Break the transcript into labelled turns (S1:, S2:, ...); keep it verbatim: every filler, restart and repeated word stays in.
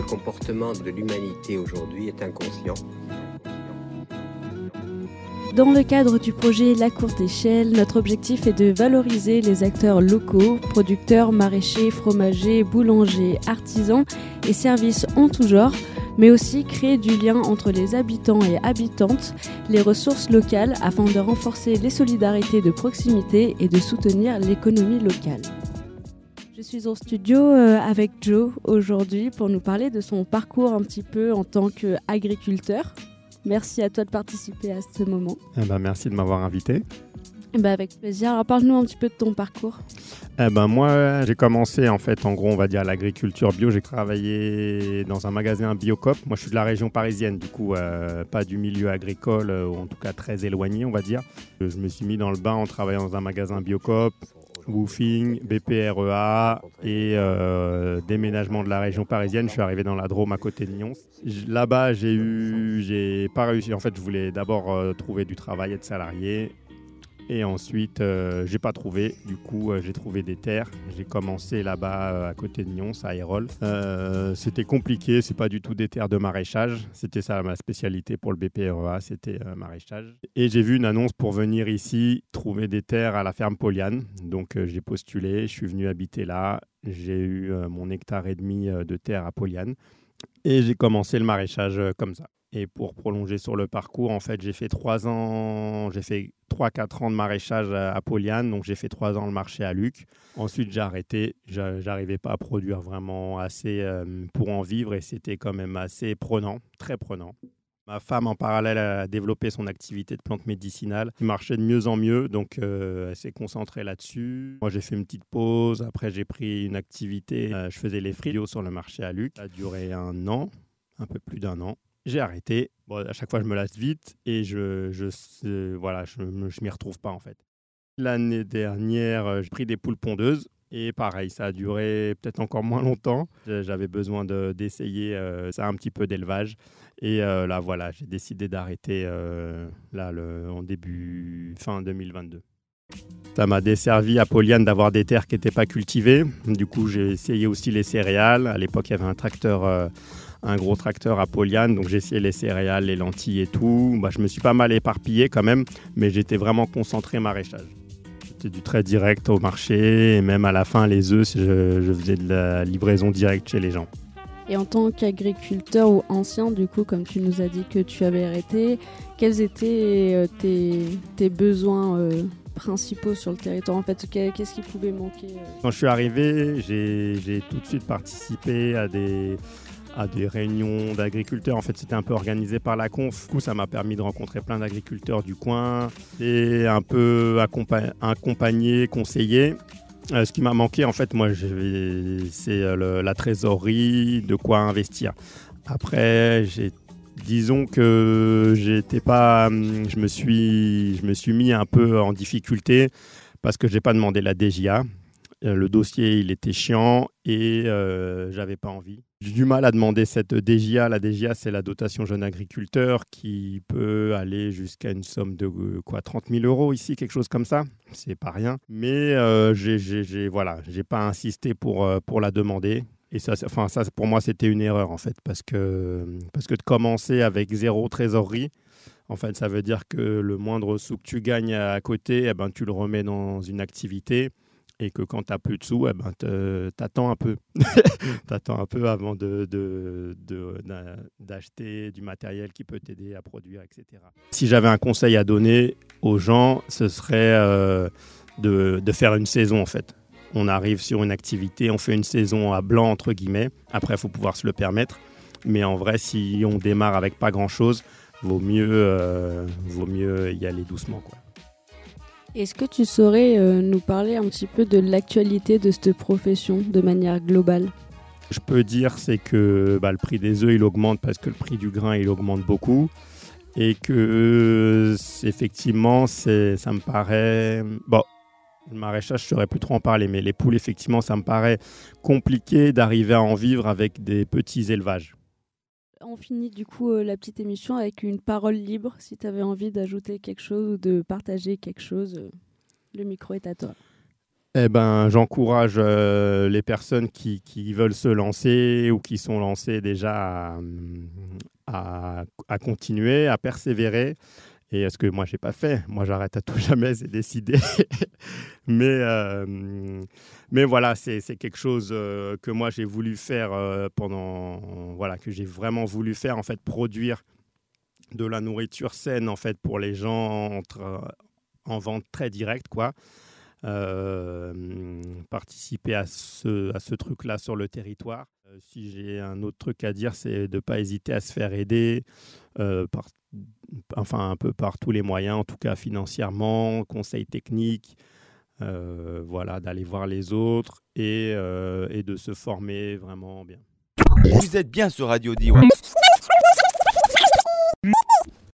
S1: comportement de l'humanité aujourd'hui est inconscient.
S2: Dans le cadre du projet La Courte Échelle, notre objectif est de valoriser les acteurs locaux, producteurs, maraîchers, fromagers, boulangers, artisans et services en tout genre, mais aussi créer du lien entre les habitants et habitantes, les ressources locales afin de renforcer les solidarités de proximité et de soutenir l'économie locale. Je suis en studio avec Joe aujourd'hui pour nous parler de son parcours un petit peu en tant qu'agriculteur. Merci à toi de participer à ce moment.
S3: Eh ben, merci de m'avoir invité.
S2: Eh ben, avec plaisir. Alors parle-nous un petit peu de ton parcours.
S3: Eh ben, moi, j'ai commencé en fait, en gros, on va dire l'agriculture bio. J'ai travaillé dans un magasin Biocoop. Moi, je suis de la région parisienne, du coup, euh, pas du milieu agricole, euh, ou en tout cas très éloigné, on va dire. Je me suis mis dans le bain en travaillant dans un magasin Biocoop, woofing, B P R E A et euh, déménagement de la région parisienne. Je suis arrivé dans la Drôme à côté de Nyons. Là-bas, j'ai eu, j'ai pas réussi. En fait, je voulais d'abord euh, trouver du travail, être salarié. Et ensuite, euh, j'ai pas trouvé. Du coup, euh, j'ai trouvé des terres. J'ai commencé là-bas euh, à côté de Nyons, à Ayrols. Euh, c'était compliqué. C'est pas du tout des terres de maraîchage. C'était ça ma spécialité pour le B P R E A, c'était euh, maraîchage. Et j'ai vu une annonce pour venir ici trouver des terres à la ferme Poliane. Donc, euh, j'ai postulé. Je suis venu habiter là. J'ai eu euh, mon hectare et demi euh, de terre à Poliane. Et j'ai commencé le maraîchage euh, comme ça. Et pour prolonger sur le parcours, en fait, j'ai fait trois ans, j'ai fait trois quatre ans de maraîchage à Poliane, donc j'ai fait trois ans le marché à Luc. Ensuite, j'ai arrêté, j'arrivais pas à produire vraiment assez euh, pour en vivre et c'était quand même assez prenant, très prenant. Ma femme, en parallèle, a développé son activité de plantes médicinales qui marchait de mieux en mieux, donc euh, elle s'est concentrée là-dessus. Moi, j'ai fait une petite pause, après j'ai pris une activité, euh, je faisais les frios sur le marché à Luc. Ça a duré un an, un peu plus d'un an. J'ai arrêté. Bon, à chaque fois, je me lasse vite et je, je, euh, voilà, je ne m'y retrouve pas en fait. L'année dernière, j'ai pris des poules pondeuses et pareil, ça a duré peut-être encore moins longtemps. J'avais besoin de, d'essayer euh, ça un petit peu d'élevage et euh, là, voilà, j'ai décidé d'arrêter euh, là, le, en début, fin deux mille vingt-deux. Ça m'a desservi à Poliane d'avoir des terres qui n'étaient pas cultivées. Du coup, j'ai essayé aussi les céréales. À l'époque, il y avait un tracteur... Euh, un gros tracteur à Poliane, donc j'ai essayé les céréales, les lentilles et tout. Bah, je me suis pas mal éparpillé quand même, mais j'étais vraiment concentré maraîchage. C'était du très direct au marché, et même à la fin, les œufs, je, je faisais de la livraison directe chez les gens.
S2: Et en tant qu'agriculteur ou ancien, du coup, comme tu nous as dit que tu avais arrêté, quels étaient euh, tes, tes besoins euh, principaux sur le territoire? En fait, qu'est-ce qui pouvait manquer euh...
S3: Quand je suis arrivé, j'ai, j'ai tout de suite participé à des... à des réunions d'agriculteurs. En fait, c'était un peu organisé par la conf. Du coup, ça m'a permis de rencontrer plein d'agriculteurs du coin et un peu accompa- accompagner, conseiller. Euh, ce qui m'a manqué, en fait, moi, c'est le, la trésorerie, de quoi investir. Après, j'ai, disons que j'étais pas, je me suis, je me suis mis un peu en difficulté parce que j'ai pas demandé la D J A. Le dossier, il était chiant et euh, j'avais pas envie. J'ai du mal à demander cette D J A. La D J A, c'est la dotation jeune agriculteur qui peut aller jusqu'à une somme de quoi, trente mille euros ici, quelque chose comme ça. C'est pas rien. Mais euh, j'ai, j'ai, j'ai, voilà, j'ai pas insisté pour, euh, pour la demander. Et ça, enfin, ça, pour moi, c'était une erreur en fait, parce que, parce que de commencer avec zéro trésorerie, en fait, ça veut dire que le moindre sou que tu gagnes à côté, eh ben, tu le remets dans une activité. Et que quand tu n'as plus de sous, eh ben, t'attends un peu. T'attends un peu avant de, de, de, d'acheter du matériel qui peut t'aider à produire, et cetera. Si j'avais un conseil à donner aux gens, ce serait euh, de, de faire une saison en fait. On arrive sur une activité, on fait une saison à blanc entre guillemets. Après, il faut pouvoir se le permettre. Mais en vrai, si on démarre avec pas grand-chose, vaut mieux, euh, vaut mieux y aller doucement, quoi.
S2: Est-ce que tu saurais euh, nous parler un petit peu de l'actualité de cette profession de manière globale?
S3: Je peux dire c'est que bah, le prix des œufs il augmente parce que le prix du grain il augmente beaucoup et que euh, c'est, effectivement c'est, ça me paraît bon le maraîchage je saurais plus trop en parler mais les poules effectivement ça me paraît compliqué d'arriver à en vivre avec des petits élevages.
S2: On finit du coup euh, la petite émission avec une parole libre. Si tu avais envie d'ajouter quelque chose ou de partager quelque chose, euh, le micro est à toi.
S3: Eh ben, j'encourage euh, les personnes qui, qui veulent se lancer ou qui sont lancées déjà à, à, à continuer, à persévérer. Et ce que moi, je n'ai pas fait. Moi, j'arrête à tout jamais, c'est décidé. mais, euh, mais voilà, c'est, c'est quelque chose euh, que moi, j'ai voulu faire euh, pendant... Voilà, que j'ai vraiment voulu faire, en fait, produire de la nourriture saine, en fait, pour les gens entre, en vente très directe, quoi. Euh, participer à ce, à ce truc-là sur le territoire. Euh, si j'ai un autre truc à dire, c'est de ne pas hésiter à se faire aider, euh, par, enfin un peu par tous les moyens, en tout cas financièrement, conseils techniques, euh, voilà, d'aller voir les autres et, euh, et de se former vraiment bien.
S4: Vous êtes bien sur Radio Diwan.